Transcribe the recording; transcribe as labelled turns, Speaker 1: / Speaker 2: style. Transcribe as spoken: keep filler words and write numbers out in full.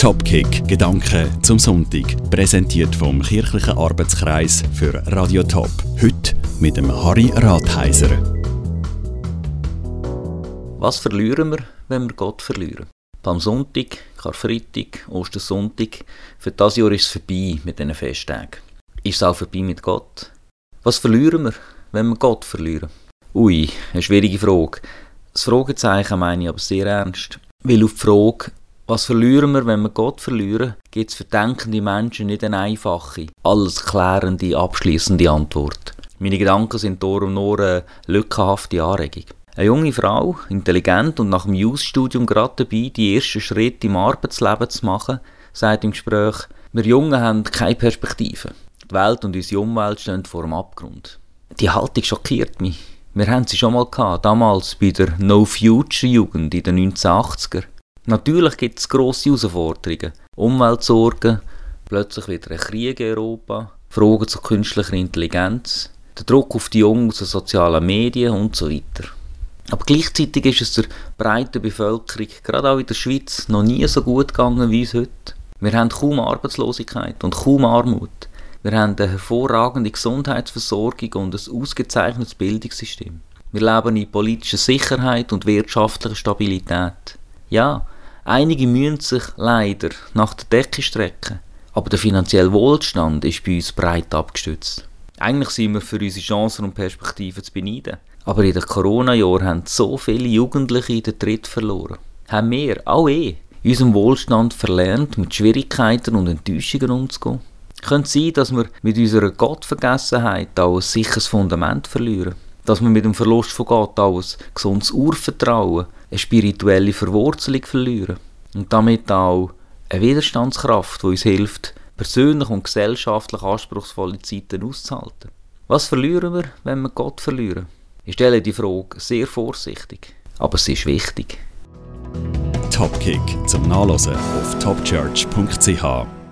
Speaker 1: Topkick, Gedanken zum Sonntag. Präsentiert vom Kirchlichen Arbeitskreis für Radio Top. Heute mit dem Harry Ratheiser.
Speaker 2: Was verlieren wir, wenn wir Gott verlieren? Palmsonntag, Karfreitag, Ostersonntag. Für dieses Jahr ist es vorbei mit diesen Festtagen. Ist es auch vorbei mit Gott? Was verlieren wir, wenn wir Gott verlieren? Ui, eine schwierige Frage. Das Fragezeichen meine ich aber sehr ernst. Weil auf die Frage, was verlieren wir, wenn wir Gott verlieren, gibt es für denkende Menschen nicht eine einfache, alles klärende, abschliessende Antwort. Meine Gedanken sind darum nur eine lückenhafte Anregung. Eine junge Frau, intelligent und nach dem Jus-Studium gerade dabei, die ersten Schritte im Arbeitsleben zu machen, sagt im Gespräch, wir Jungen haben keine Perspektive. Die Welt und unsere Umwelt stehen vor dem Abgrund. Die Haltung schockiert mich. Wir haben sie schon mal gehabt, damals bei der No-Future-Jugend in den neunzehnhundertachtziger. Natürlich gibt es grosse Herausforderungen. Umweltsorgen, plötzlich wieder ein Krieg in Europa, Fragen zur künstlicher Intelligenz, der Druck auf die Jungen aus den sozialen Medien und so weiter. Aber gleichzeitig ist es der breiten Bevölkerung, gerade auch in der Schweiz, noch nie so gut gegangen wie es heute. Wir haben kaum Arbeitslosigkeit und kaum Armut. Wir haben eine hervorragende Gesundheitsversorgung und ein ausgezeichnetes Bildungssystem. Wir leben in politischer Sicherheit und wirtschaftlicher Stabilität. Ja, einige müssen sich leider nach der Decke strecken, aber der finanzielle Wohlstand ist bei uns breit abgestützt. Eigentlich sind wir für unsere Chancen und Perspektiven zu beneiden. Aber in den Corona-Jahren haben so viele Jugendliche den Tritt verloren. Haben wir, auch eh, in unserem Wohlstand verlernt, mit Schwierigkeiten und Enttäuschungen umzugehen? Könnte es sein, dass wir mit unserer Gottvergessenheit auch ein sicheres Fundament verlieren? Dass wir mit dem Verlust von Gott auch ein gesundes Urvertrauen, eine spirituelle Verwurzelung verlieren? Und damit auch eine Widerstandskraft, die uns hilft, persönlich und gesellschaftlich anspruchsvolle Zeiten auszuhalten. Was verlieren wir, wenn wir Gott verlieren? Ich stelle die Frage sehr vorsichtig, aber sie ist wichtig.
Speaker 1: Topkick zum Nachlesen auf topchurch punkt c h.